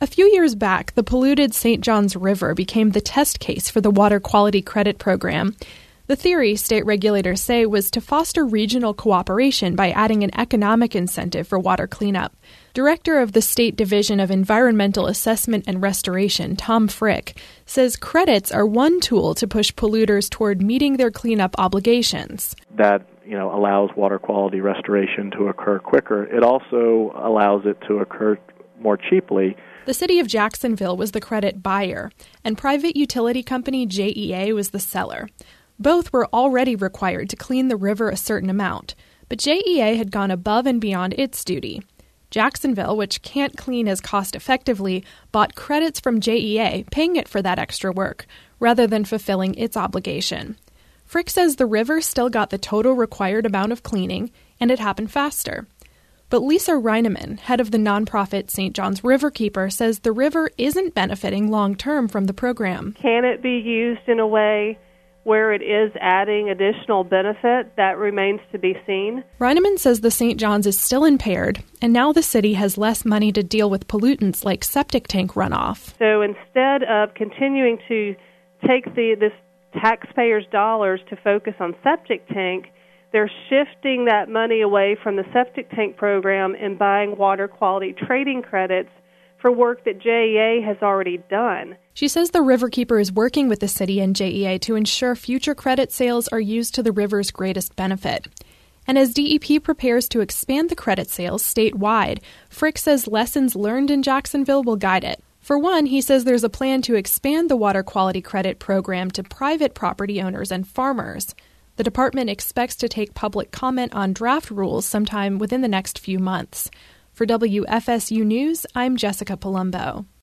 A few years back, the polluted St. Johns River became the test case for the Water Quality Credit Program. The theory, state regulators say, was to foster regional cooperation by adding an economic incentive for water cleanup. Director of the State Division of Environmental Assessment and Restoration, Tom Frick, says credits are one tool to push polluters toward meeting their cleanup obligations. That allows water quality restoration to occur quicker. It also allows it to occur more cheaply. The city of Jacksonville was the credit buyer, and private utility company JEA was the seller. Both were already required to clean the river a certain amount, but JEA had gone above and beyond its duty. Jacksonville, which can't clean as cost-effectively, bought credits from JEA, paying it for that extra work, rather than fulfilling its obligation. Frick says the river still got the total required amount of cleaning, and it happened faster. But Lisa Reineman, head of the nonprofit St. John's Riverkeeper, says the river isn't benefiting long-term from the program. Can it be used in a way where it is adding additional benefit? That remains to be seen. Reineman says the St. John's is still impaired, and now the city has less money to deal with pollutants like septic tank runoff. So instead of continuing to take this taxpayers' dollars to focus on septic tank, they're shifting that money away from the septic tank program and buying water quality trading credits for work that JEA has already done. She says the Riverkeeper is working with the city and JEA to ensure future credit sales are used to the river's greatest benefit. And as DEP prepares to expand the credit sales statewide, Frick says lessons learned in Jacksonville will guide it. For one, he says there's a plan to expand the water quality credit program to private property owners and farmers. The department expects to take public comment on draft rules sometime within the next few months. For WFSU News, I'm Jessica Palumbo.